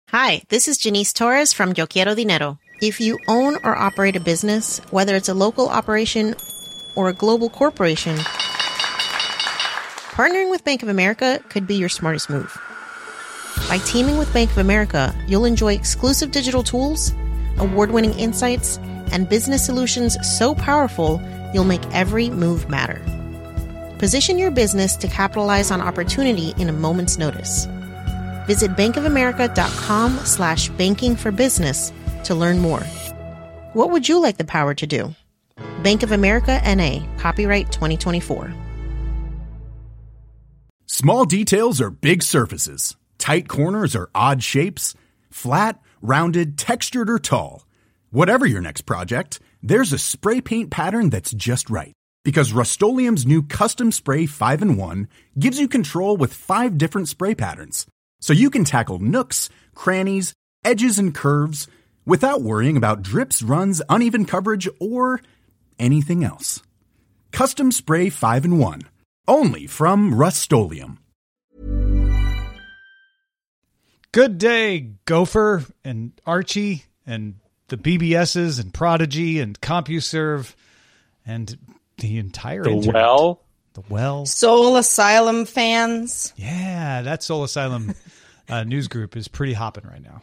Hi, this is Janice Torres from Yo Quiero Dinero. If you own or operate a business, whether it's a local operation or a global corporation, partnering with Bank of America could be your smartest move. By teaming with Bank of America, you'll enjoy exclusive digital tools, award-winning insights, and business solutions so powerful, you'll make every move matter. Position your business to capitalize on opportunity in a moment's notice. Visit bankofamerica.com/bankingforbusiness to learn more. What would you like the power to do? Bank of America N.A., copyright 2024. Small details are big surfaces. Tight corners are odd shapes. Flat, rounded, textured, or tall. Whatever your next project, there's a spray paint pattern that's just right. Because Rust-Oleum's new Custom Spray 5-in-1 gives you control with 5 different spray patterns. So you can tackle nooks, crannies, edges, and curves without worrying about drips, runs, uneven coverage, or anything else. Custom Spray 5-in-1. Only from Rust-Oleum. Good day, Gopher and Archie and the BBSs and Prodigy and CompuServe and the entire internet. The Well. Soul Asylum fans. Yeah, that Soul Asylum news group is pretty hopping right now.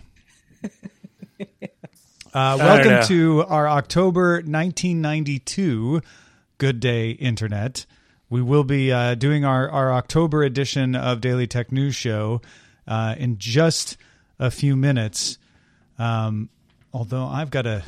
Welcome to our October 1992 Good Day Internet. We will be doing our October edition of Daily Tech News Show in just a few minutes. Although I've got to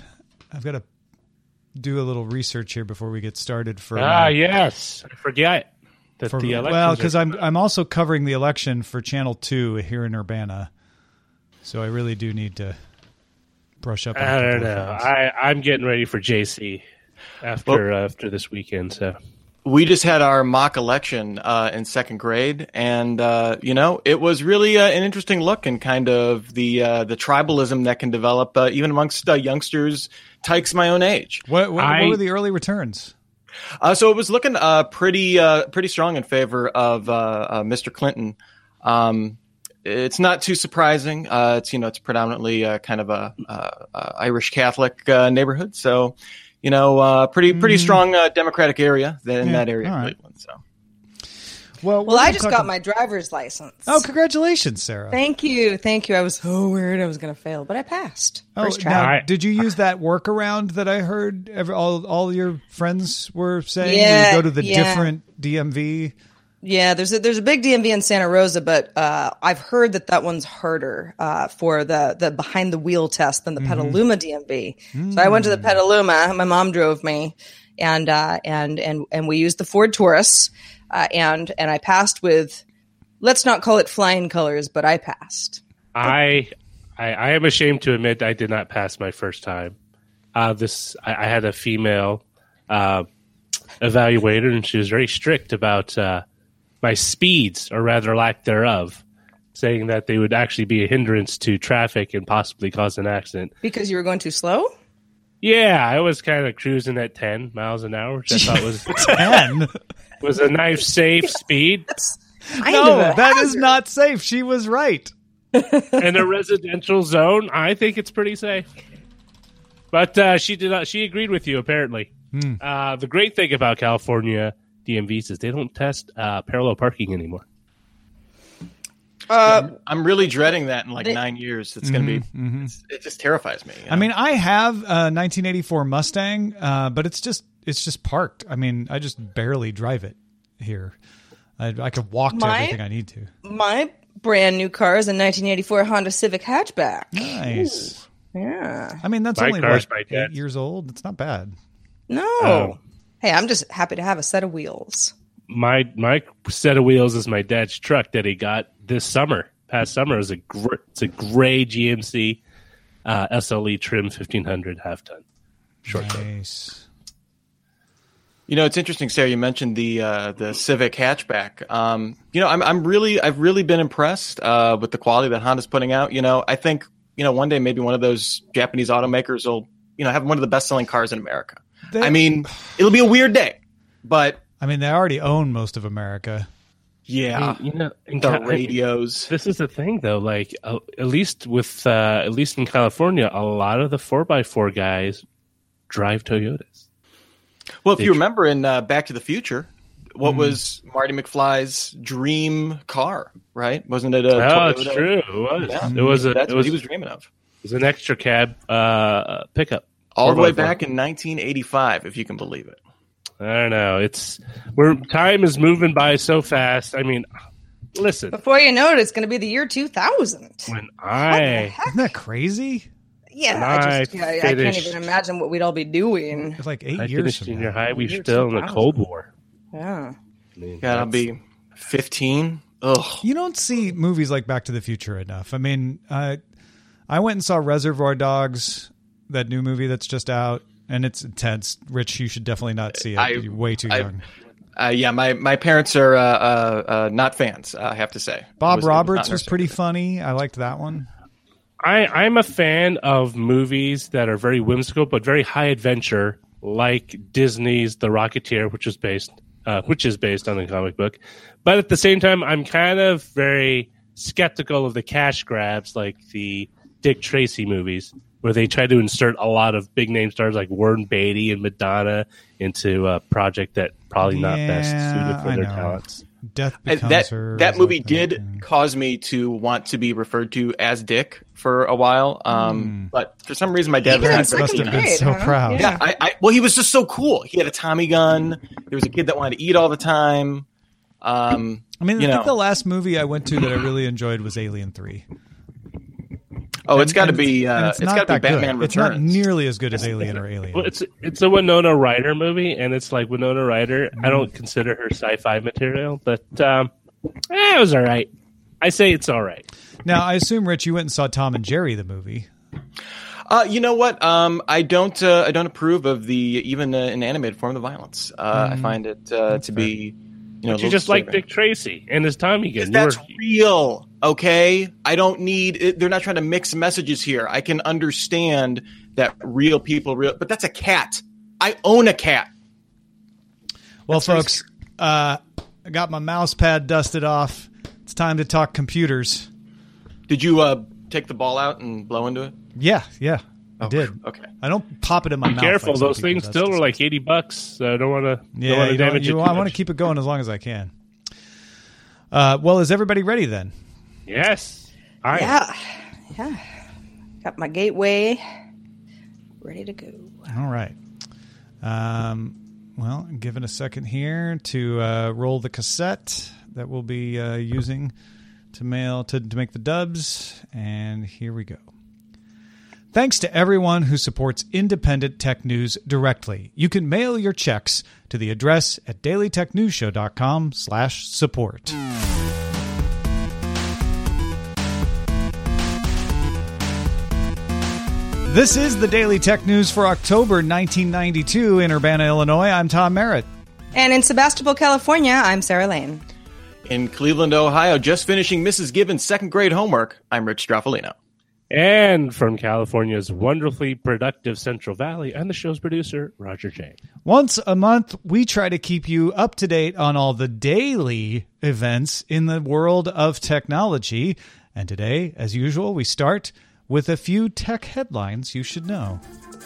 do a little research here before we get started. Yes, I forget that the election. Well, because I'm also covering the election for Channel 2 here in Urbana, so I really do need to brush up. I don't know. I'm getting ready for JC after this weekend. So we just had our mock election in second grade, and it was really an interesting look and kind of the tribalism that can develop even amongst youngsters. Tykes my own age. What were the early returns? So it was looking pretty strong in favor of Mr. Clinton. It's not too surprising. It's predominantly kind of a Irish Catholic neighborhood. So, pretty strong Democratic area in that area of Cleveland. So. Well, I just got my driver's license. Oh, congratulations, Sarah. Thank you. I was so worried I was going to fail, but I passed. First try. Now, did you use that workaround that I heard all your friends were saying? Yeah, you go to the different DMV? Yeah, there's a big DMV in Santa Rosa, but I've heard that one's harder for the behind the wheel test than the Petaluma DMV. So I went to the Petaluma. My mom drove me, and we used the Ford Taurus. And I passed with, let's not call it flying colors, but I passed. I am ashamed to admit I did not pass my first time. I had a female evaluator, and she was very strict about my speeds, or rather lack thereof, saying that they would actually be a hindrance to traffic and possibly cause an accident. Because you were going too slow? Yeah, I was kind of cruising at 10 miles an hour, which I thought was 10. Was a nice, safe speed. No, that is not safe. She was right. In a residential zone, I think it's pretty safe. But she did not. She agreed with you, apparently. The great thing about California DMVs is they don't test parallel parking anymore. I'm really dreading that in 9 years. It's going to be. It just terrifies me. I mean, I have a 1984 Mustang, but it's just parked. I mean, I just barely drive it here. I could walk to everything I need to. My brand new car is a 1984 Honda Civic hatchback. Nice. Ooh. Yeah. I mean, that's my only 8 years old. It's not bad. No. Hey, I'm just happy to have a set of wheels. My set of wheels is my dad's truck that he got this summer. Past summer, it's a gray GMC SLE trim 1500 half ton short. Nice. It's interesting, Sarah. You mentioned the Civic hatchback. I've really been impressed with the quality that Honda's putting out. I think one day maybe one of those Japanese automakers will have one of the best selling cars in America. It'll be a weird day, but I mean, they already own most of America. Yeah, I mean, the radios. This is the thing, though. Like, at least in California, a lot of the 4x4 guys drive Toyotas. Well, if you remember in Back to the Future, what was Marty McFly's dream car? Right? Wasn't it a Toyota? It's true. It was. Yeah. That's what he was dreaming of. It was an extra cab pickup. All the way back in 1985, if you can believe it. I don't know. Time is moving by so fast. I mean, listen. Before you know it, it's going to be the year 2000. Isn't that crazy? Yeah, I can't even imagine what we'd all be doing. It's like 8 years finished from junior now. high. We were still in the Cold War. Yeah. I'll be 15. Ugh. You don't see movies like Back to the Future enough. I mean, I went and saw Reservoir Dogs, that new movie that's just out, and it's intense. Rich, you should definitely not see it. You're way too young. Yeah, my parents are not fans, I have to say. Bob Roberts was pretty funny. I liked that one. I'm a fan of movies that are very whimsical but very high adventure, like Disney's The Rocketeer, which is based on the comic book. But at the same time, I'm kind of very skeptical of the cash grabs, like the Dick Tracy movies, where they try to insert a lot of big name stars like Warren Beatty and Madonna into a project that probably not best suited for their talents. Death Becomes Her. That movie did cause me to want to be referred to as Dick for a while. But for some reason, my dad must have been so proud. Yeah, well, he was just so cool. He had a Tommy gun. There was a kid that wanted to eat all the time. I think the last movie I went to that I really enjoyed was Alien 3. Oh, it's got to be. It's got to be Batman good. Returns. It's not nearly as good as Alien or Alien. Well, it's a Winona Ryder movie, and it's like Winona Ryder. I don't consider her sci-fi material, but it was all right. I say it's all right. Now, I assume, Rich, you went and saw Tom and Jerry, the movie. You know what? I don't approve of even in animated form the violence. I find it to be. But you just like Dick Tracy and his Tommy gun. That's real, okay? I don't need it. They're not trying to mix messages here. I can understand that real people, but that's a cat. I own a cat. Well, folks, I got my mouse pad dusted off. It's time to talk computers. Did you take the ball out and blow into it? Yeah. I did. Okay. I don't pop it in my mouth. Be careful. like those things still are like $80. So I don't want to damage it. I want to keep it going as long as I can. Well, is everybody ready then? Yes. Yeah. Got my gateway ready to go. All right. Well, give it a second here to roll the cassette that we'll be using to make the dubs. And here we go. Thanks to everyone who supports independent tech news directly. You can mail your checks to the address at dailytechnewsshow.com/support. This is the Daily Tech News for October 1992 in Urbana, Illinois. I'm Tom Merritt. And in Sebastopol, California, I'm Sarah Lane. In Cleveland, Ohio, just finishing Mrs. Gibbons' second grade homework, I'm Rich Straffolino. And from California's wonderfully productive Central Valley, I'm the show's producer, Roger J. Once a month, we try to keep you up to date on all the daily events in the world of technology. And today, as usual, we start with a few tech headlines you should know.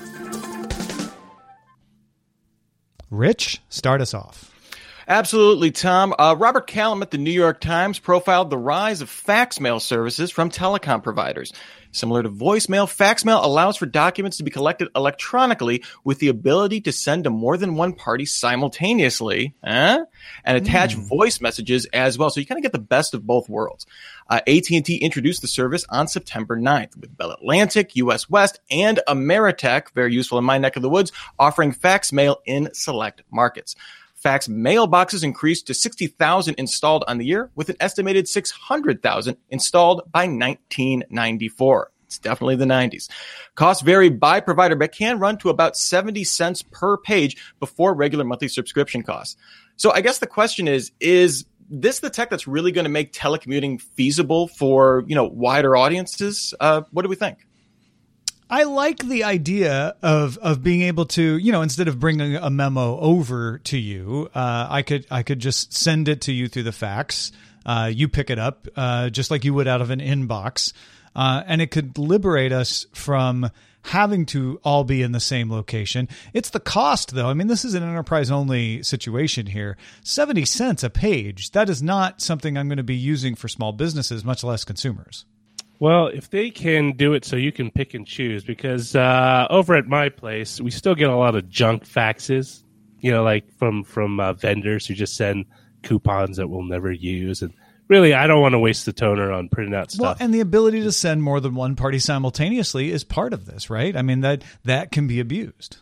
Rich, start us off. Absolutely, Tom. Robert Callum at the New York Times profiled the rise of fax mail services from telecom providers. Similar to voicemail, fax mail allows for documents to be collected electronically with the ability to send to more than one party simultaneously and attach voice messages as well. So you kind of get the best of both worlds. AT&T introduced the service on September 9th with Bell Atlantic, US West, and Ameritech, very useful in my neck of the woods, offering fax mail in select markets. Fax mailboxes increased to 60,000 installed on the year, with an estimated 600,000 installed by 1994. It's definitely the 90s. Costs vary by provider, but can run to about 70 cents per page before regular monthly subscription costs. So I guess the question is this the tech that's really going to make telecommuting feasible for, wider audiences? What do we think? I like the idea of being able to, instead of bringing a memo over to you, I could just send it to you through the fax. You pick it up, just like you would out of an inbox. And it could liberate us from having to all be in the same location. It's the cost, though. I mean, this is an enterprise-only situation here. 70 cents a page. That is not something I'm going to be using for small businesses, much less consumers. Well, if they can do it so you can pick and choose, because over at my place, we still get a lot of junk faxes, like from vendors who just send coupons that we'll never use. And really, I don't want to waste the toner on printing out stuff. Well, and the ability to send more than one party simultaneously is part of this, right? I mean, that can be abused.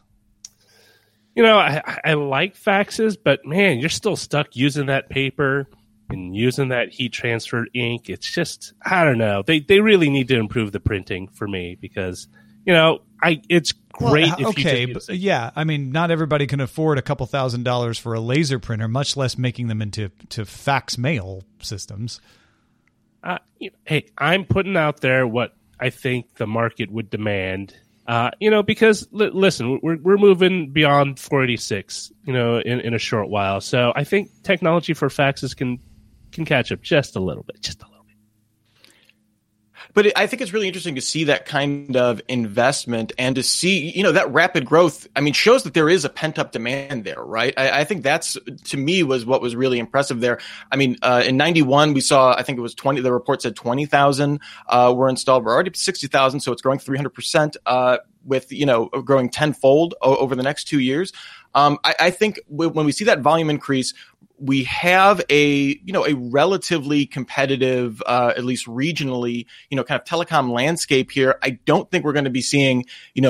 I like faxes, but man, you're still stuck using that paper and using that heat transfer ink. It's just, I don't know. They really need to improve the printing for me because, it's great. Well, yeah. I mean, not everybody can afford a couple $1,000s for a laser printer, much less making them into fax mail systems. Hey, I'm putting out there what I think the market would demand. Because listen, we're moving beyond 486, in a short while. So I think technology for faxes can catch up just a little bit. But I think it's really interesting to see that kind of investment and to see, that rapid growth, shows that there is a pent-up demand there, right? I think that's, to me, was what was really impressive there. In 91, we saw, I think it was 20, the report said 20,000 were installed. We're already at 60,000, so it's growing 300%, with, growing tenfold over the next 2 years. I think when we see that volume increase, we have a relatively competitive, at least regionally, kind of telecom landscape here. I don't think we're going to be seeing,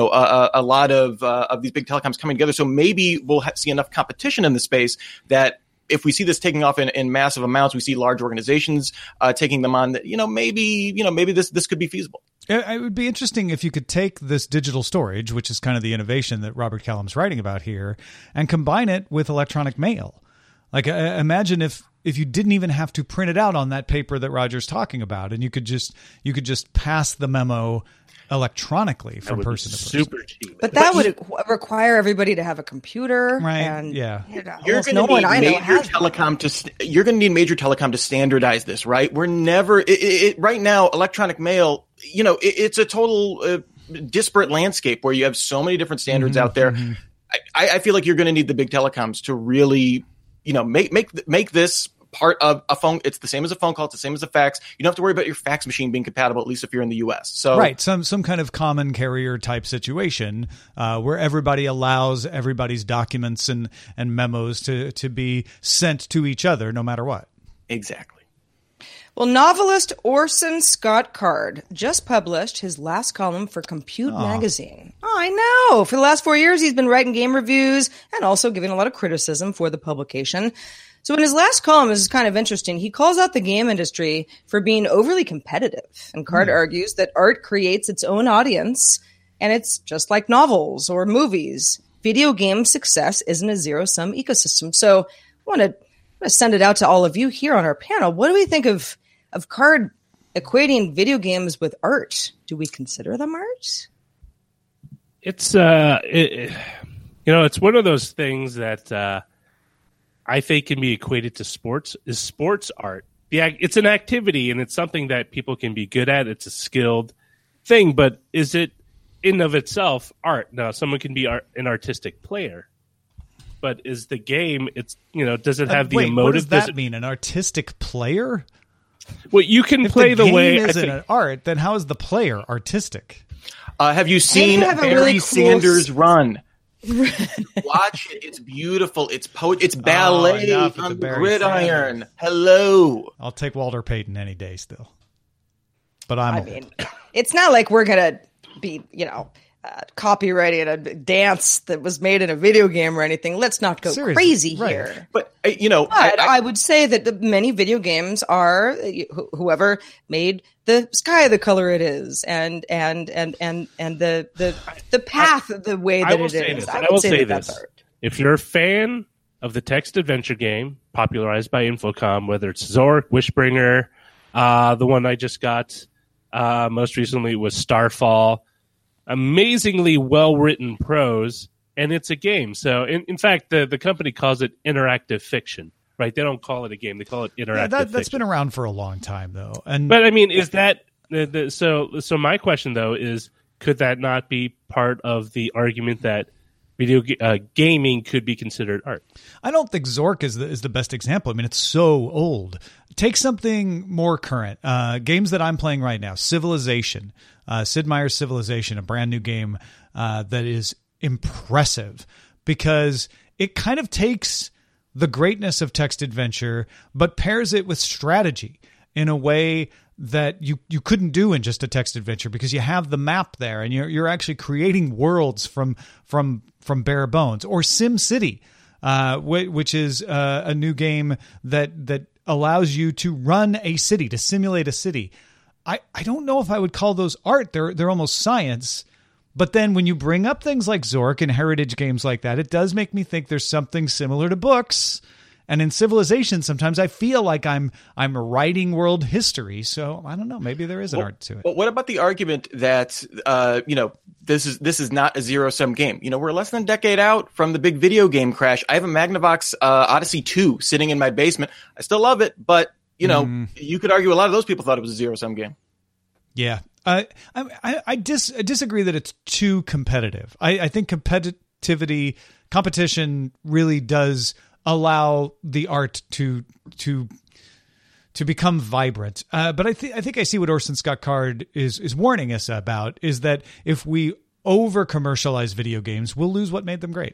a lot of these big telecoms coming together. So maybe we'll see enough competition in the space that if we see this taking off in massive amounts, we see large organizations taking them on. That maybe this could be feasible. It would be interesting if you could take this digital storage, which is kind of the innovation that Robert Callum's writing about here, and combine it with electronic mail. Like, imagine if you didn't even have to print it out on that paper that Roger's talking about, and you could just pass the memo electronically from person to person. Super cheap. But that would require everybody to have a computer, right? And yeah, you're going to need major telecom you're going to need major telecom to standardize this, right? We're never right now. Electronic mail, it's a total disparate landscape where you have so many different standards out there. Mm-hmm. I feel like you're going to need the big telecoms to really, make this part of a phone. It's the same as a phone call. It's the same as a fax. You don't have to worry about your fax machine being compatible, at least if you're in the U.S. So right, some kind of common carrier type situation where everybody allows everybody's documents and memos to be sent to each other, no matter what. Exactly. Well, novelist Orson Scott Card just published his last column for Compute magazine. Oh, I know. For the last 4 years, he's been writing game reviews and also giving a lot of criticism for the publication. So in his last column, this is kind of interesting. He calls out the game industry for being overly competitive. And Card argues that art creates its own audience, and it's just like novels or movies. Video game success isn't a zero-sum ecosystem. So I want to send it out to all of you here on our panel. What do we think of Card equating video games with art? Do we consider them art? It's it's one of those things that I think can be equated to sports. Is sports art? It's an activity and it's something that people can be good at. It's a skilled thing, but is it in of itself art? Now, someone can be an artistic player. But is the game? It's does it have the emotive? What does that mean? An artistic player? Well, you can play the way. If the game isn't an art, then how is the player artistic? Have you seen Barry Sanders run? Watch it. It's beautiful. It's It's ballet on the gridiron. Hello. I'll take Walter Payton any day still. But it's not like we're gonna be, copyrighting a dance that was made in a video game or anything. Let's not go crazy here. But I would say that many video games are whoever made the sky the color it is, and the path the way that it is. I will say this: if you're a fan of the text adventure game popularized by Infocom, whether it's Zork, Wishbringer, the one I just got most recently was Starfall. amazingly well-written prose, and it's a game. So, in fact, the company calls it interactive fiction, right? They don't call it a game; they call it interactive. That's fiction. been around for a long time, though. But I mean, is that so? My question though is, could that not be part of the argument that video gaming could be considered art? I don't think Zork is the best example. I mean, it's so old. Take something more current. Games that I'm playing right now, Civilization, Sid Meier's Civilization, a brand new game that is impressive because it kind of takes the greatness of text adventure, but pairs it with strategy in a way that you couldn't do in just a text adventure because you have the map there and you're actually creating worlds from bare bones. Or SimCity, which is a new game that allows you to run a city, to simulate a city. I don't know if I would call those art. They're almost science. But then when you bring up things like Zork and heritage games like that, it does make me think there's something similar to books. And in Civilization, sometimes I feel like I'm writing world history. So I don't know. Maybe there is an art to it. But what about the argument that this is not a zero-sum game? We're less than a decade out from the big video game crash. I have a Magnavox Odyssey 2 sitting in my basement. I still love it, but you could argue a lot of those people thought it was a zero-sum game. Yeah, I disagree that it's too competitive. I think competition really does allow the art to become vibrant. But I think I see what Orson Scott Card is warning us about, is that if we over commercialize video games, we'll lose what made them great.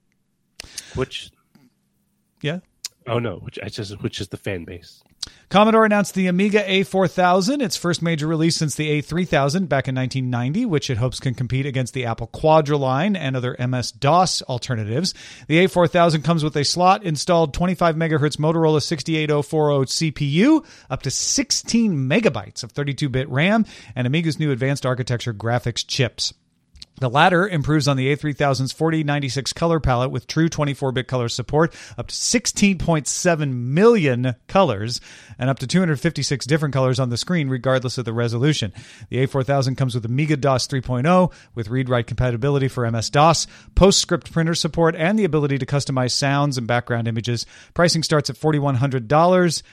Yeah. Oh no, which is the fan base. Commodore announced the Amiga A4000, its first major release since the A3000 back in 1990, which it hopes can compete against the Apple Quadra and other MS-DOS alternatives. The A4000 comes with a slot-installed 25 MHz Motorola 68040 CPU, up to 16 megabytes of 32-bit RAM, and Amiga's new advanced architecture graphics chips. The latter improves on the A3000's 4096 color palette with true 24-bit color support, up to 16.7 million colors, and up to 256 different colors on the screen, regardless of the resolution. The A4000 comes with Amiga DOS 3.0, with read-write compatibility for MS-DOS, PostScript printer support, and the ability to customize sounds and background images. Pricing starts at $4,100.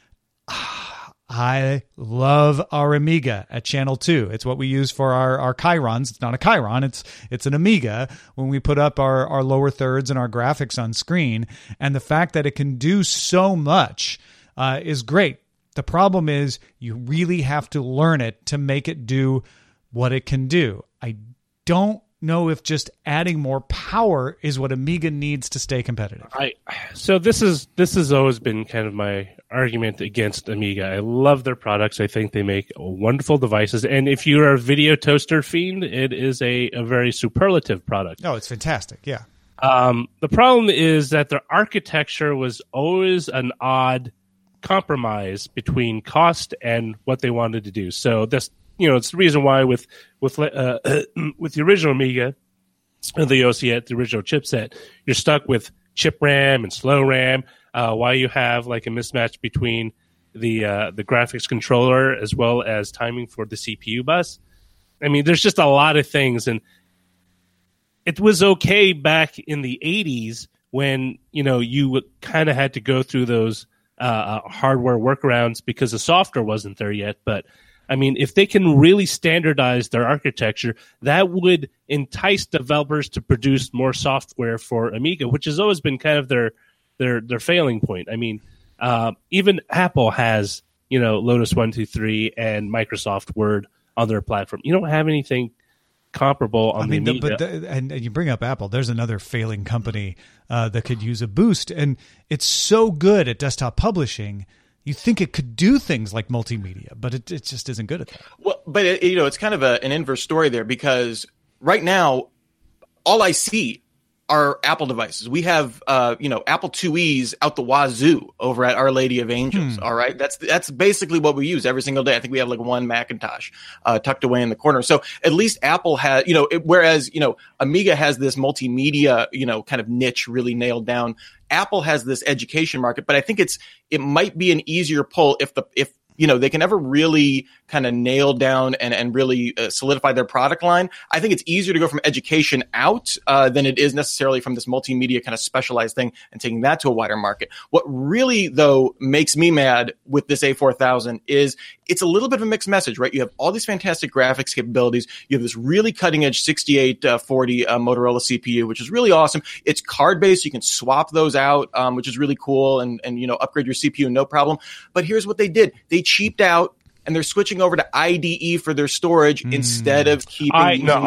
I love our Amiga at Channel 2. It's what we use for our Chirons. It's not a Chiron. It's an Amiga when we put up our lower thirds and our graphics on screen. And the fact that it can do so much is great. The problem is you really have to learn it to make it do what it can do. I don't know if just adding more power is what Amiga needs to stay competitive. So this has always been kind of my argument against Amiga. I love their products. I think they make wonderful devices. And if you're a video toaster fiend, it is a very superlative product. Oh, it's fantastic. Yeah. The problem is that their architecture was always an odd compromise between cost and what they wanted to do. So this, it's the reason why with the original Amiga, the OCS, the original chipset, you're stuck with chip RAM and slow RAM. Why you have like a mismatch between the graphics controller as well as timing for the CPU bus. I mean, there's just a lot of things, and it was okay back in the 80s when you kind of had to go through those hardware workarounds because the software wasn't there yet. But I mean, if they can really standardize their architecture, that would entice developers to produce more software for Amiga, which has always been kind of their failing point. I mean, even Apple has, Lotus 1-2-3 and Microsoft Word on their platform. You don't have anything comparable on the Amiga. And you bring up Apple. There's another failing company that could use a boost, and it's so good at desktop publishing. You think it could do things like multimedia, but it just isn't good at that. Well, but it's kind of an inverse story there, because right now, all I see are Apple devices. We have, Apple IIes out the wazoo over at Our Lady of Angels. All right. That's basically what we use every single day. I think we have like one Macintosh, tucked away in the corner. So at least Apple has, whereas, Amiga has this multimedia, kind of niche really nailed down. Apple has this education market, but I think it might be an easier pull if they can ever really kind of nail down and really solidify their product line. I think it's easier to go from education out than it is necessarily from this multimedia kind of specialized thing and taking that to a wider market. What really, though, makes me mad with this A4000 is it's a little bit of a mixed message, right? You have all these fantastic graphics capabilities. You have this really cutting edge 6840 Motorola CPU, which is really awesome. It's card based. You can swap those out, which is really cool, and upgrade your CPU, no problem. But here's what they did. They cheaped out, and they're switching over to IDE for their storage instead of keeping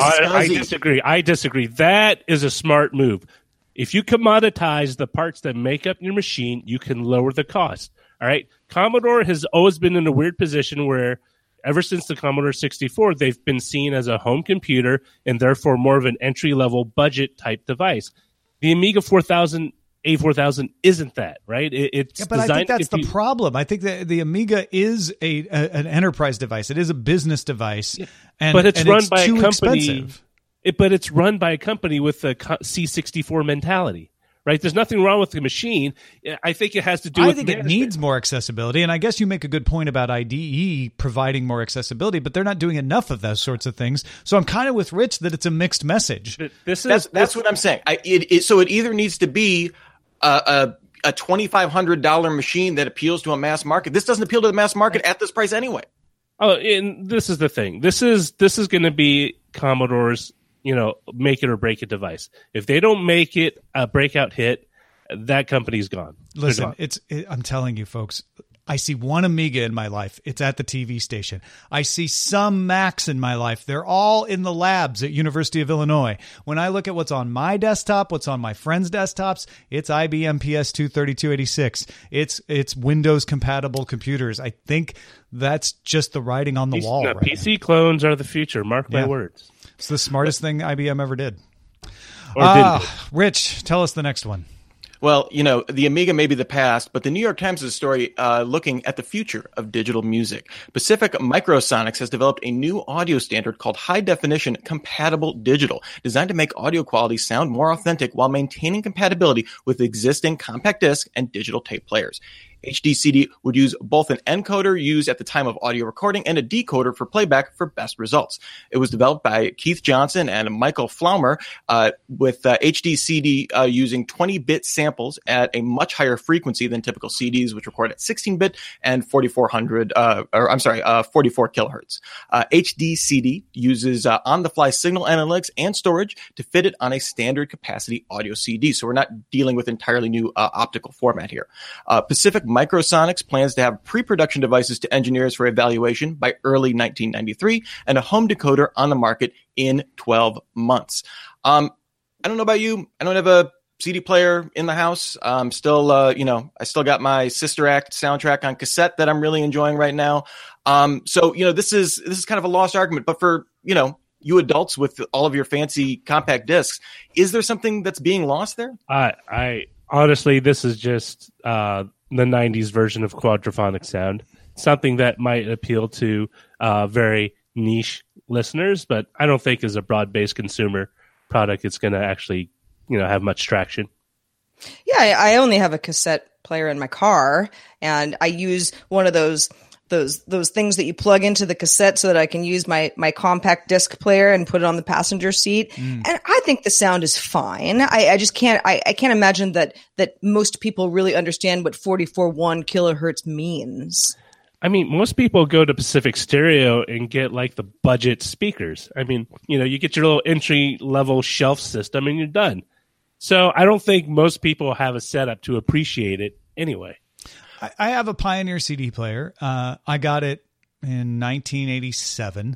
SCSI. I disagree. That is a smart move. If you commoditize the parts that make up your machine, you can lower the cost. All right. Commodore has always been in a weird position where ever since the Commodore 64, they've been seen as a home computer and therefore more of an entry-level budget type device. The Amiga 4000 A4000 isn't that, right? But I think that's the problem. I think that the Amiga is an enterprise device. It is a business device, but it's run by a company. Expensive. But it's run by a company with a C64 mentality, right? There's nothing wrong with the machine. I think it has to do with management. It needs more accessibility, and I guess you make a good point about IDE providing more accessibility, but they're not doing enough of those sorts of things. So I'm kind of with Rich that it's a mixed message. That's what I'm saying. So it either needs to be a $2,500 machine that appeals to a mass market. This doesn't appeal to the mass market at this price anyway. Oh, and this is the thing. This is going to be Commodore's, make it or break it device. If they don't make it a breakout hit, that company's gone. Listen, I'm telling you, folks. I see one Amiga in my life. It's at the TV station. I see some Macs in my life. They're all in the labs at University of Illinois. When I look at what's on my desktop, what's on my friends' desktops, it's IBM PS2 3286. It's Windows compatible computers. I think that's just the writing on the wall. PC clones are the future. Mark my words. It's the smartest thing IBM ever did. Or didn't. Rich, tell us the next one. Well, the Amiga may be the past, but the New York Times has a story looking at the future of digital music. Pacific Microsonics has developed a new audio standard called High Definition Compatible Digital, designed to make audio quality sound more authentic while maintaining compatibility with existing compact disc and digital tape players. HD-CD would use both an encoder used at the time of audio recording and a decoder for playback for best results. It was developed by Keith Johnson and Michael Flaumer with HD-CD using 20-bit samples at a much higher frequency than typical CDs, which record at 16-bit and 44 kilohertz. HD-CD uses on-the-fly signal analytics and storage to fit it on a standard capacity audio CD. So we're not dealing with entirely new optical format here. Pacific Microsonics plans to have pre-production devices to engineers for evaluation by early 1993 and a home decoder on the market in 12 months. I don't know about you. I don't have a CD player in the house. I still got my Sister Act soundtrack on cassette that I'm really enjoying right now. So this is kind of a lost argument, but for, you adults with all of your fancy compact discs, is there something that's being lost there? I honestly, this is just, the 90s version of quadraphonic sound, something that might appeal to very niche listeners, but I don't think as a broad-based consumer product it's going to actually have much traction. Yeah, I only have a cassette player in my car, and I use one of those things that you plug into the cassette so that I can use my compact disc player and put it on the passenger seat. And I think the sound is fine. I just can't imagine that most people really understand what 44.1 kilohertz means. I mean, most people go to Pacific Stereo and get like the budget speakers. I mean, you get your little entry level shelf system and you're done. So I don't think most people have a setup to appreciate it anyway. I have a Pioneer CD player. I got it in 1987.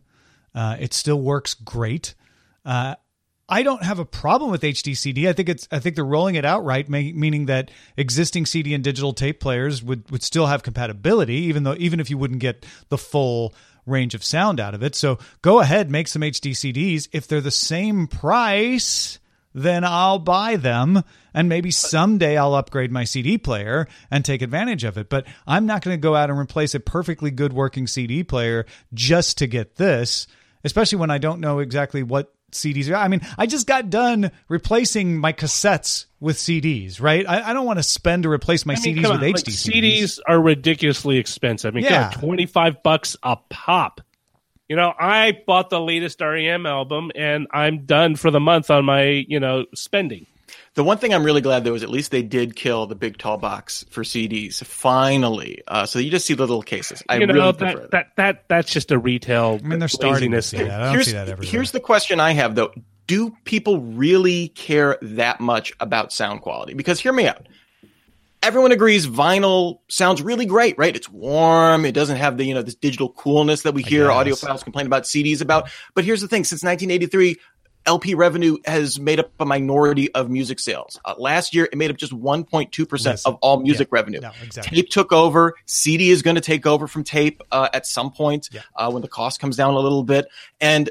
It still works great. I don't have a problem with HD CD. I think they're rolling it out right, meaning that existing CD and digital tape players would still have compatibility, even if you wouldn't get the full range of sound out of it. So go ahead, make some HD CDs. If they're the same price, then I'll buy them, and maybe someday I'll upgrade my CD player and take advantage of it. But I'm not going to go out and replace a perfectly good working CD player just to get this, especially when I don't know exactly what CDs. I mean, I just got done replacing my cassettes with CDs, right? I don't want to spend to replace my CDs with HD CDs. CDs are ridiculously expensive. I mean, Yeah. $25 a pop. You know, I bought the latest REM album, and I'm done for the month on my, spending. The one thing I'm really glad, though, is at least they did kill the big tall box for CDs, finally. So you just see the little cases. I really prefer that. That's just a retail. I mean, they're starting to laziness see thing. that. I don't see that everywhere. Here's the question I have, though. Do people really care that much about sound quality? Because hear me out. Everyone agrees vinyl sounds really great, right? It's warm. It doesn't have the, this digital coolness that we hear audiophiles complain about CDs about. But here's the thing. Since 1983, LP revenue has made up a minority of music sales. Last year, it made up just 1.2% of all music revenue. No, exactly. Tape took over. CD is going to take over from tape at some point when the cost comes down a little bit. And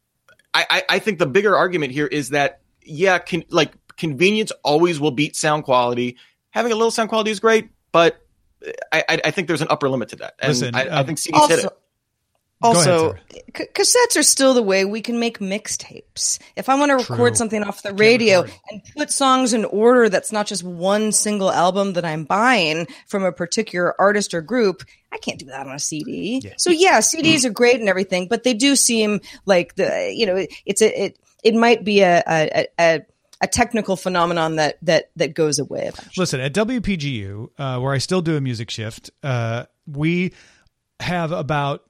I think the bigger argument here is that, convenience always will beat sound quality. Having a little sound quality is great, but I think there's an upper limit to that. And Listen, I think CDs hit it. Also, cassettes are still the way we can make mixtapes. If I want to record something off the radio and put songs in order that's not just one single album that I'm buying from a particular artist or group, I can't do that on a CD. Yeah. So CDs are great and everything, but they do seem like it might be a technical phenomenon that goes away eventually. Listen, at WPGU, where I still do a music shift, we have about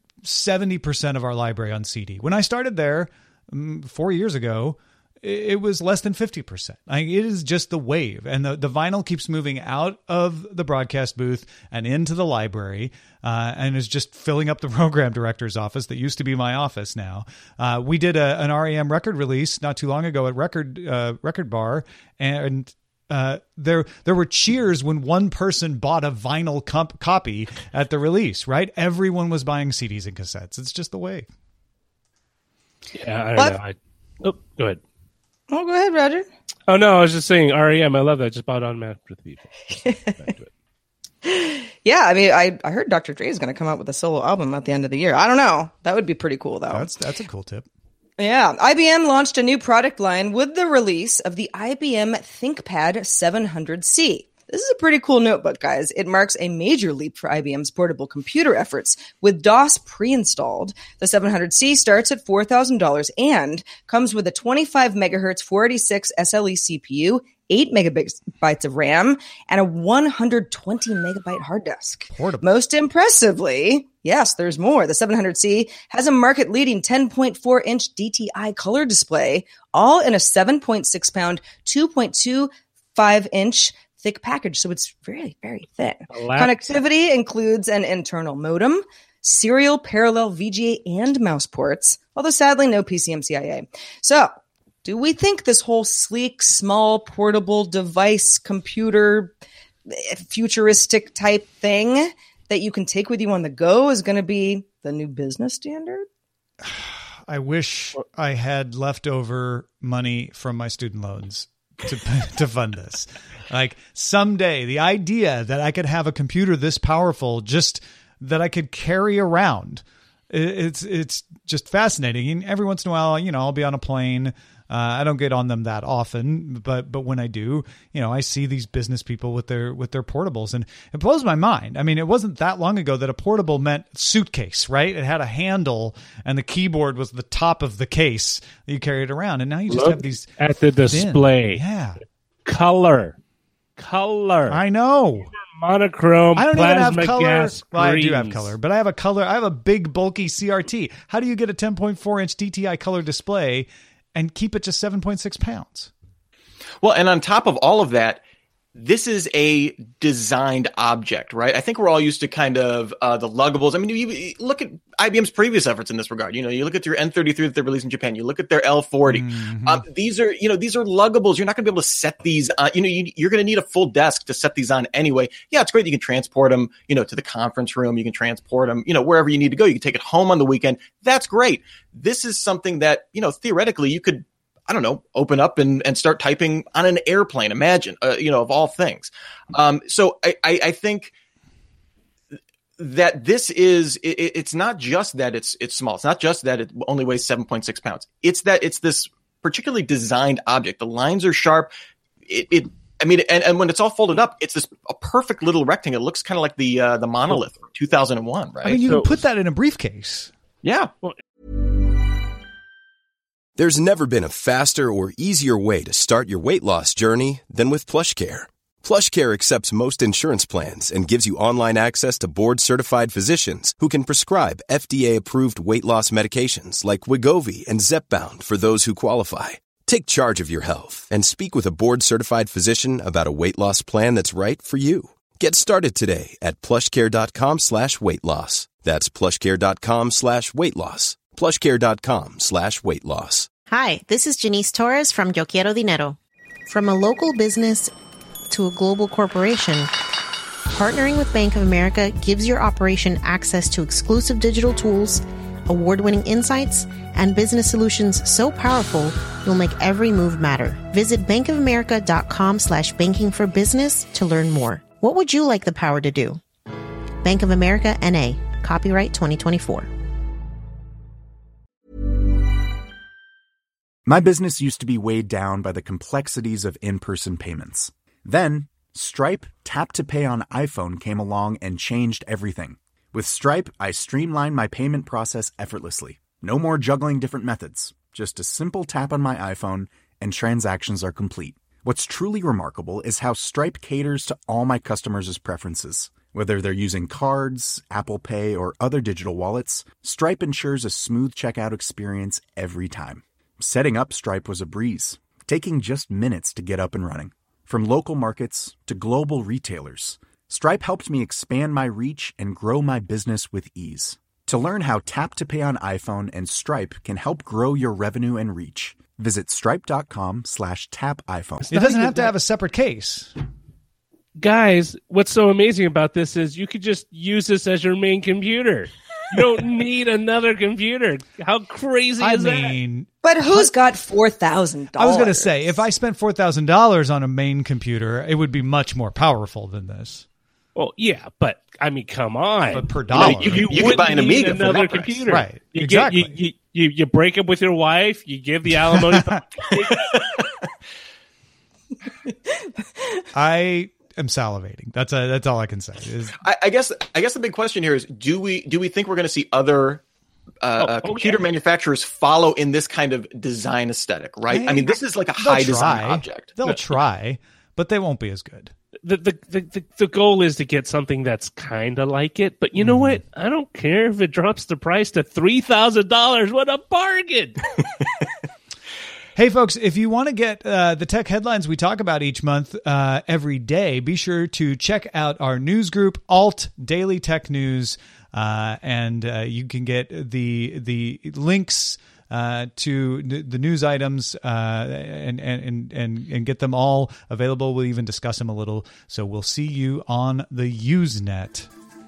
70% of our library on CD. When I started there 4 years ago, it was less than 50%. It is just the wave. And the vinyl keeps moving out of the broadcast booth and into the library and is just filling up the program director's office that used to be my office now. We did an REM record release not too long ago at Record Bar, and there were cheers when one person bought a vinyl copy at the release, right? Everyone was buying CDs and cassettes. It's just the way. Yeah, I don't know. Go ahead. Oh, go ahead, Roger. Oh, no, I was just saying REM. I love that. I just bought on Matt for the people. Back to it. Yeah, I mean, I heard Dr. Dre is going to come out with a solo album at the end of the year. I don't know. That would be pretty cool, though. That's a cool tip. Yeah, IBM launched a new product line with the release of the IBM ThinkPad 700C. This is a pretty cool notebook, guys. It marks a major leap for IBM's portable computer efforts. With DOS pre-installed, the 700C starts at $4,000 and comes with a 25 megahertz 486 SLE CPU, 8 megabytes of RAM, and a 120 megabyte hard disk. Portable. Most impressively, yes, there's more. The 700C has a market-leading 10.4-inch DTI color display, all in a 7.6 pound, 2.25-inch thick package, so it's very, very thin. Connectivity includes an internal modem, serial parallel VGA and mouse ports, although sadly no PCMCIA. So, do we think this whole sleek, small, portable device, computer, futuristic type thing that you can take with you on the go is going to be the new business standard? I wish I had leftover money from my student loans to fund this. Like someday, the idea that I could have a computer this powerful, just that I could carry around, it's just fascinating. And every once in a while, I'll be on a plane. I don't get on them that often, but when I do, I see these business people with their portables, and it blows my mind. I mean, it wasn't that long ago that a portable meant suitcase, right? It had a handle, and the keyboard was the top of the case that you carried around, and now you just have these at the display. Yeah, color. I know. Monochrome. I don't even have color. Gas well, I do have color, but I have a color. I have a big, bulky CRT. How do you get a 10.4-inch DTI color display and keep it just 7.6 pounds? Well, and on top of all of that, this is a designed object, right? I think we're all used to kind of the luggables. I mean, you look at IBM's previous efforts in this regard. You look at your N33 that they're releasing in Japan. You look at their L40. Mm-hmm. These are luggables. You're not going to be able to set these. You're going to need a full desk to set these on anyway. Yeah, it's great. You can transport them, to the conference room. You can transport them, wherever you need to go. You can take it home on the weekend. That's great. This is something that, theoretically you could, I don't know, open up and start typing on an airplane. Imagine, of all things. So I think that this is, it's not just that it's small. It's not just that it only weighs 7.6 pounds. It's that it's this particularly designed object. The lines are sharp. And when it's all folded up, it's a perfect little rectangle. It looks kind of like the monolith from 2001, right? I mean, you can put that in a briefcase. Yeah. There's never been a faster or easier way to start your weight loss journey than with PlushCare. PlushCare accepts most insurance plans and gives you online access to board-certified physicians who can prescribe FDA-approved weight loss medications like Wegovy and Zepbound for those who qualify. Take charge of your health and speak with a board-certified physician about a weight loss plan that's right for you. Get started today at plushcare.com/weight loss. That's plushcare.com/weight loss. plushcare.com/weight loss. Hi, this is Janice Torres from Yo Quiero Dinero. From a local business to a global corporation, partnering with Bank of America gives your operation access to exclusive digital tools, award-winning insights, and business solutions so powerful you'll make every move matter. Visit bankofamerica.com/banking for business to learn more. What would you like the power to do? Bank of America, N.A. Copyright 2024. My business used to be weighed down by the complexities of in-person payments. Then, Stripe Tap to Pay on iPhone came along and changed everything. With Stripe, I streamlined my payment process effortlessly. No more juggling different methods. Just a simple tap on my iPhone and transactions are complete. What's truly remarkable is how Stripe caters to all my customers' preferences. Whether they're using cards, Apple Pay, or other digital wallets, Stripe ensures a smooth checkout experience every time. Setting up Stripe was a breeze, taking just minutes to get up and running. From local markets to global retailers, Stripe helped me expand my reach and grow my business with ease. To learn how Tap to Pay on iPhone and Stripe can help grow your revenue and reach, visit stripe.com/tapiphone. It doesn't have to have a separate case. Guys, what's so amazing about this is you could just use this as your main computer. You don't need another computer. How crazy is that? But who's got $4,000? I was going to say, if I spent $4,000 on a main computer, it would be much more powerful than this. Well, yeah, but I mean, come on. But per dollar. You could buy an Amiga for another that price. computer. Right, You exactly. You break up with your wife, you give the alimony. I am salivating. That's all I can say. I guess the big question here is: do we think we're going to see other computer manufacturers follow in this kind of design aesthetic? Right? I mean, this is like a high design object. They'll try, but they won't be as good. The goal is to get something that's kind of like it, but you know what? I don't care if it drops the price to $3,000. What a bargain! Hey, folks, if you want to get the tech headlines we talk about each month every day, be sure to check out our news group, Alt Daily Tech News, and you can get the links to the news items and get them all available. We'll even discuss them a little. So we'll see you on the Usenet.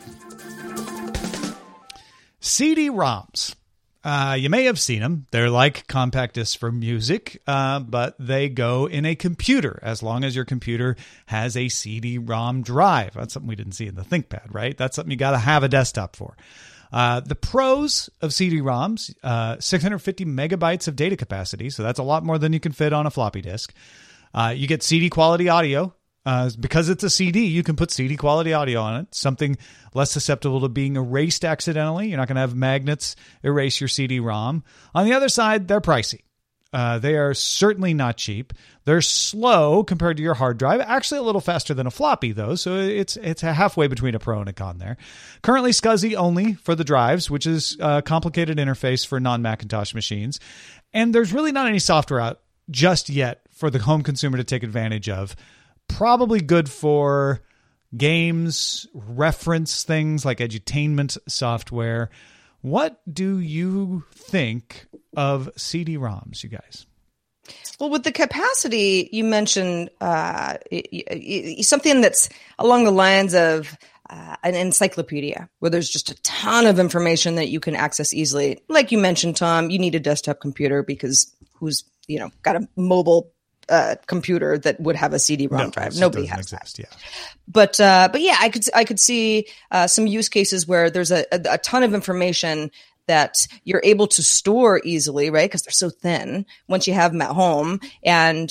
CD-ROMs. You may have seen them. They're like compact discs for music, but they go in a computer as long as your computer has a CD-ROM drive. That's something we didn't see in the ThinkPad, right? That's something you got to have a desktop for. The pros of CD-ROMs, 650 megabytes of data capacity, so that's a lot more than you can fit on a floppy disk. You get CD quality audio. Because it's a CD, you can put CD quality audio on it, something less susceptible to being erased accidentally. You're not going to have magnets erase your CD-ROM. On the other side, they're pricey. They are certainly not cheap. They're slow compared to your hard drive. Actually, a little faster than a floppy, though, so it's a halfway between a pro and a con there. Currently SCSI only for the drives, which is a complicated interface for non-Macintosh machines. And there's really not any software out just yet for the home consumer to take advantage of. Probably good for games, reference things like edutainment software. What do you think of CD-ROMs, you guys? Well, with the capacity, you mentioned something that's along the lines of an encyclopedia, where there's just a ton of information that you can access easily. Like you mentioned, Tom, you need a desktop computer because who's got a mobile computer that would have a CD-ROM drive. Nobody has exist, that. Yeah. But yeah, I could see some use cases where there's a ton of information that you're able to store easily, right? Because they're so thin once you have them at home, and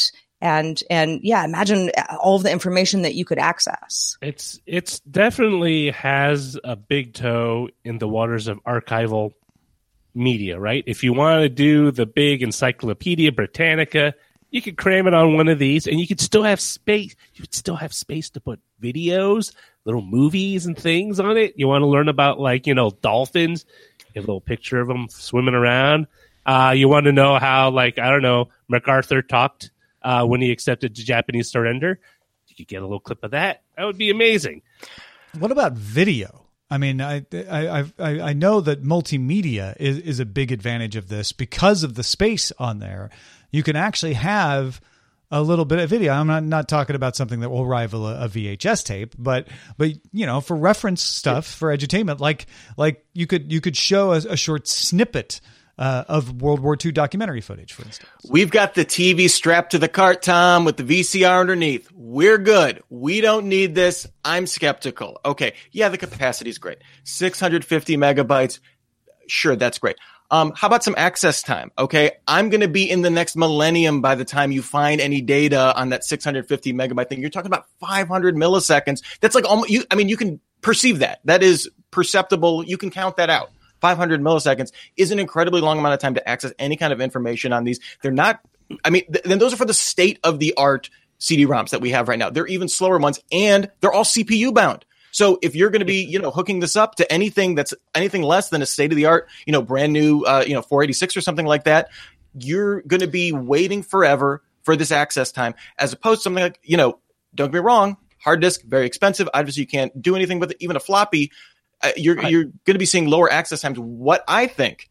yeah, imagine all of the information that you could access. It's definitely has a big toe in the waters of archival media, right? If you want to do the big Encyclopedia Britannica, you could cram it on one of these, and you could still have space. You would still have space to put videos, little movies, and things on it. You want to learn about, dolphins? You have a little picture of them swimming around. You want to know how, MacArthur talked when he accepted the Japanese surrender? You could get a little clip of that. That would be amazing. What about video? I mean, I know that multimedia is a big advantage of this because of the space on there. You can actually have a little bit of video. I'm not talking about something that will rival a VHS tape, but for reference stuff, for edutainment, like you could show a short snippet of World War II documentary footage, for instance. We've got the TV strapped to the cart, Tom, with the VCR underneath. We're good. We don't need this. I'm skeptical. Okay. Yeah, the capacity is great. 650 megabytes. Sure, that's great. How about some access time? Okay. I'm going to be in the next millennium by the time you find any data on that 650 megabyte thing. You're talking about 500 milliseconds. That's like almost, you can perceive that. That is perceptible. You can count that out. 500 milliseconds is an incredibly long amount of time to access any kind of information on these. They're not, then those are for the state of the art CD-ROMs that we have right now. They're even slower ones, and they're all CPU bound. So if you're going to be, hooking this up to anything that's anything less than a state of the art, brand new, 486 or something like that, you're going to be waiting forever for this access time, as opposed to something like, don't get me wrong, hard disk, very expensive. Obviously you can't do anything with it. Even a floppy, you're going to be seeing lower access times. What I think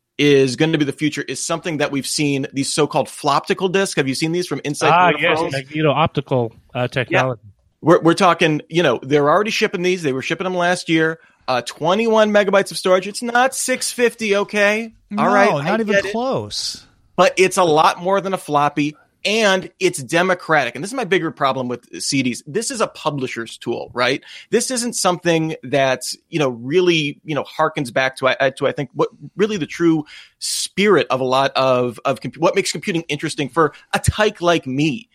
is going to be the future is something that we've seen, these so-called floptical discs. Have you seen these from inside? Yes, optical technology. Yeah. We're talking, they're already shipping these. They were shipping them last year. 21 megabytes of storage. It's not 650, okay? All right. Not even close. But it's a lot more than a floppy, and it's democratic. And this is my bigger problem with CDs. This is a publisher's tool, right? This isn't something that's, really, harkens back to I think what really the true spirit of a lot of what makes computing interesting for a tyke like me.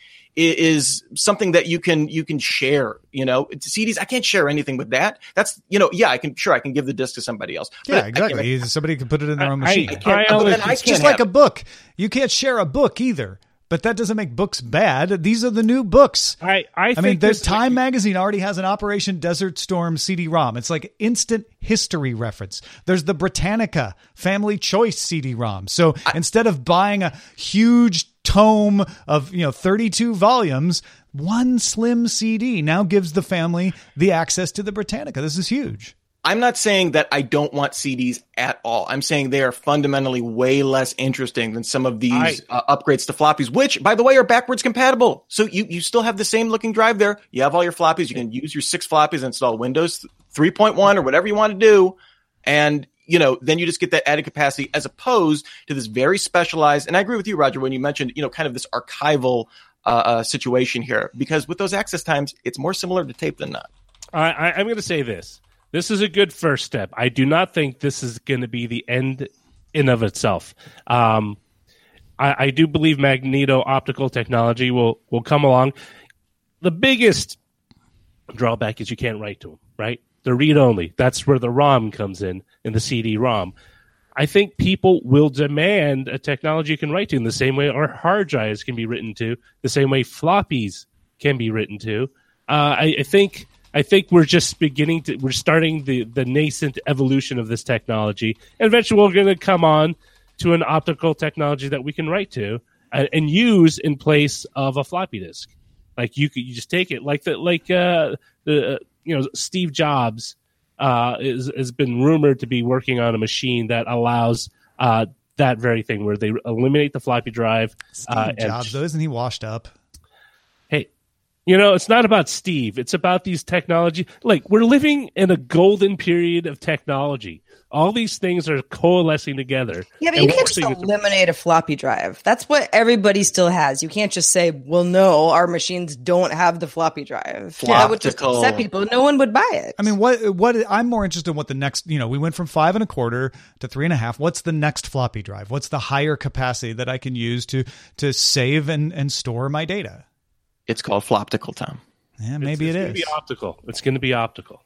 Is something that you can share, CDs. I can't share anything with that. That's, I can give the disc to somebody else. Yeah, exactly. Somebody can put it in their own machine. It's just like a book. You can't share a book either, but that doesn't make books bad. These are the new books. I mean, there's Time Magazine already has an Operation Desert Storm CD-ROM. It's like instant history reference. There's the Britannica Family Choice CD-ROM. So instead of buying a huge tome of 32 volumes, one slim CD now gives the family the access to the Britannica. This is huge. I'm not saying that I don't want CDs at all. I'm saying they are fundamentally way less interesting than some of these upgrades to floppies, which, by the way, are backwards compatible. So you still have the same looking drive there. You have all your floppies. You can use your 6 floppies and install Windows 3.1 or whatever you want to do. And then you just get that added capacity as opposed to this very specialized. And I agree with you, Roger, when you mentioned, kind of this archival situation here, because with those access times, it's more similar to tape than not. I'm going to say this. This is a good first step. I do not think this is going to be the end in of itself. I do believe magneto-optical technology will come along. The biggest drawback is you can't write to them, right? They're read-only. That's where the ROM comes in the CD-ROM. I think people will demand a technology you can write to in the same way our hard drives can be written to, the same way floppies can be written to. I think we're just we're starting the nascent evolution of this technology. And eventually we're going to come on to an optical technology that we can write to and use in place of a floppy disk. Like you just take it Steve Jobs has been rumored to be working on a machine that allows that very thing where they eliminate the floppy drive. Steve Jobs, though, isn't he washed up? Hey, It's not about Steve. It's about these technology. Like, we're living in a golden period of technology. All these things are coalescing together. Yeah, but you can't just eliminate a floppy drive. That's what everybody still has. You can't just say, well, no, our machines don't have the floppy drive. That would just upset people. No one would buy it. I mean, what I'm more interested in what the next, we went from 5 1/4 to 3 1/2. What's the next floppy drive? What's the higher capacity that I can use to save and store my data? It's called Floptical, Tom. Yeah, maybe it's going to be optical. It's going to be optical.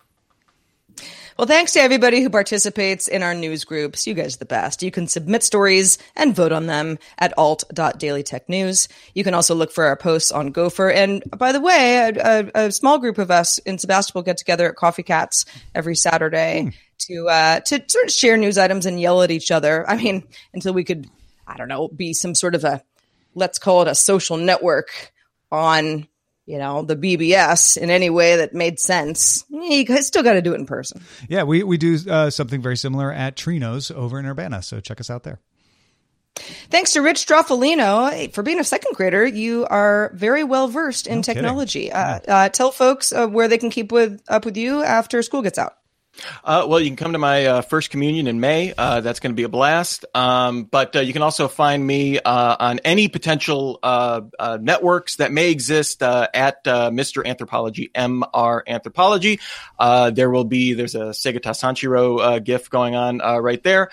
Well, thanks to everybody who participates in our news groups. You guys are the best. You can submit stories and vote on them at alt.dailytechnews. You can also look for our posts on Gopher. And by the way, a small group of us in Sebastopol get together at Coffee Cats every Saturday to sort of share news items and yell at each other. I mean, until we could, I don't know, be some sort of let's call it a social network on the BBS in any way that made sense. You guys still got to do it in person. Yeah, we do something very similar at Trino's over in Urbana, so check us out there. Thanks to Rich Stroffolino. For being a second grader, you are very well versed in technology. Tell folks where they can keep up with you after school gets out. Well, you can come to my first communion in May. That's going to be a blast. But you can also find me on any potential networks that may exist at Mr. Anthropology, MR Anthropology. There's a Segata Sanshiro gif going on right there.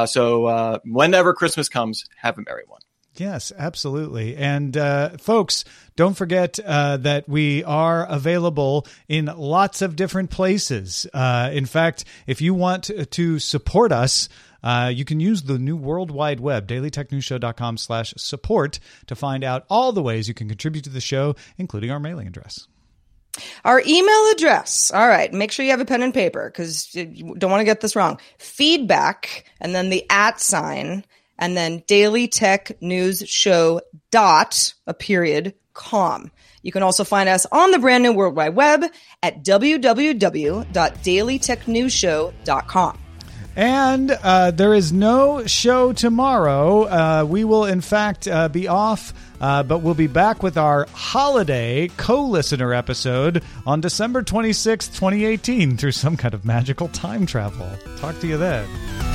So whenever Christmas comes, have a merry one. Yes, absolutely. And folks, don't forget that we are available in lots of different places. In fact, if you want to support us, you can use the new World Wide Web, dailytechnewsshow.com/support, to find out all the ways you can contribute to the show, including our mailing address. Our email address. All right. Make sure you have a pen and paper because you don't want to get this wrong. Feedback and then the @ and then dailytechnewsshow.com. You can also find us on the brand new World Wide Web at www.dailytechnewsshow.com. And there is no show tomorrow. We will, in fact, be off, but we'll be back with our holiday co-listener episode on December 26th, 2018, through some kind of magical time travel. Talk to you then.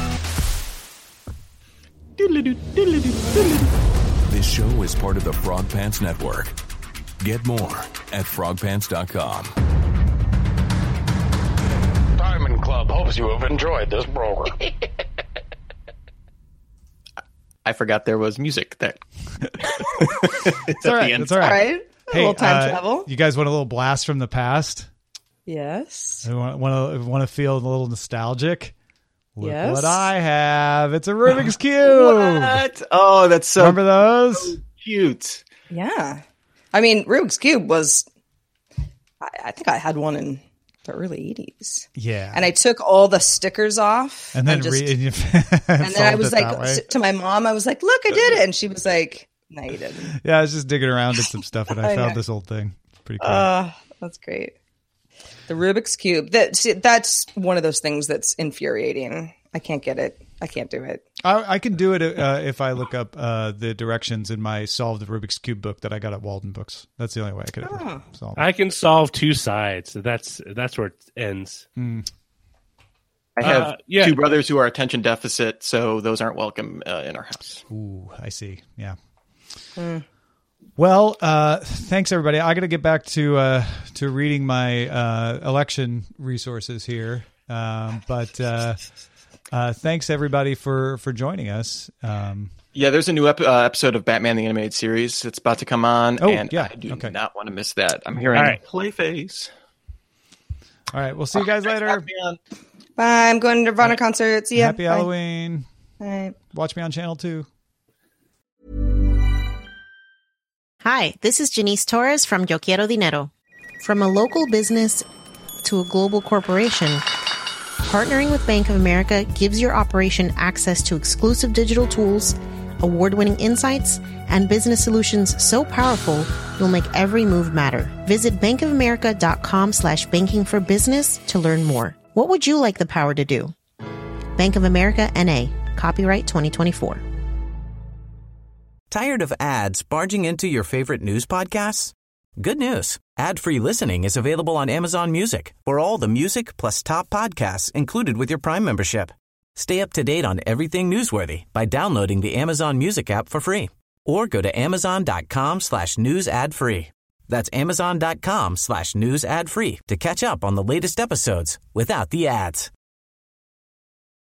This show is part of the Frog Pants Network. Get more at frogpants.com. Diamond Club hopes you have enjoyed this program. I forgot there was music there. It's all right. It's all right. Hey, a little time travel. You guys want a little blast from the past? Yes. Want to feel a little nostalgic? Look yes. what I have. It's a Rubik's Cube. What? Oh, that's so Remember those? So cute. Yeah. I mean, Rubik's Cube was, I think I had one in the early 80s. Yeah. And I took all the stickers off. And then, and then I was like, to my mom, I was like, look, I did it. And she was like, no, you didn't. Yeah, I was just digging around at some stuff and I found this old thing. Pretty cool. That's great. The Rubik's Cube. That's one of those things that's infuriating. I can't get it. I can't do it. I can do it if I look up the directions in my Solve the Rubik's Cube book that I got at Walden Books. That's the only way I could ever solve it. I can solve two sides. That's where it ends. I have two brothers who are attention deficit, so those aren't welcome in our house. Ooh, I see. Yeah. Well, thanks everybody. I got to get back to reading my election resources here. But thanks everybody for joining us. Yeah, there's a new episode of Batman the Animated Series. It's about to come on, I do not want to miss that. I'm hearing Clayface. All right, we'll see you guys later. Bye. I'm going to Nirvana concert. See ya. Happy Halloween. Bye. Watch me on Channel 2. Hi, this is Janice Torres from Yo Quiero Dinero. From a local business to a global corporation, partnering with Bank of America gives your operation access to exclusive digital tools, award-winning insights, and business solutions so powerful you'll make every move matter. Visit bankofamerica.com/banking for business to learn more. What would you like the power to do? Bank of America, N.A. Copyright 2024. Tired of ads barging into your favorite news podcasts? Good news. Ad-free listening is available on Amazon Music for all the music plus top podcasts included with your Prime membership. Stay up to date on everything newsworthy by downloading the Amazon Music app for free or go to amazon.com/news ad free. That's amazon.com/news ad free to catch up on the latest episodes without the ads.